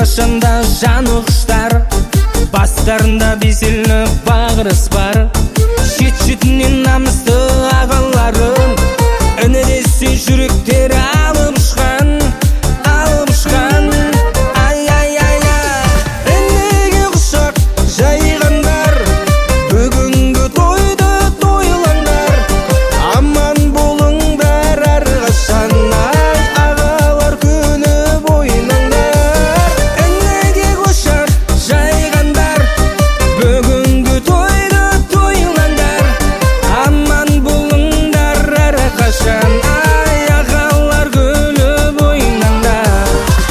қашанда жаны құштар, бастарында беселі бағырыс бар. Шет-шетінен намысты ағаларын, іні десе жүректері алып ұшқан, алып ұшқан. Інеге құшақ жайғандар, бүгінгі тойды тойлаңдар. Аман болыңдар әрқашан, ағалар күліп ойнаңдар. Інеге құшақ жайғандар, бүгінгі тойды тойлаңдар. Аман болыңдар әрқашан, ағалар күліп ойнаңдар.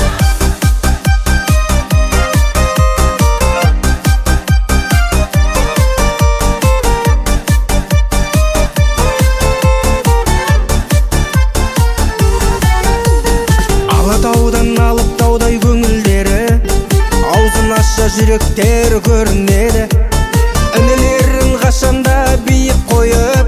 Алатаудан алып таудай көңілдері, аузын ашса жүректері көрінеді. Інілерін қашанда биік қойып,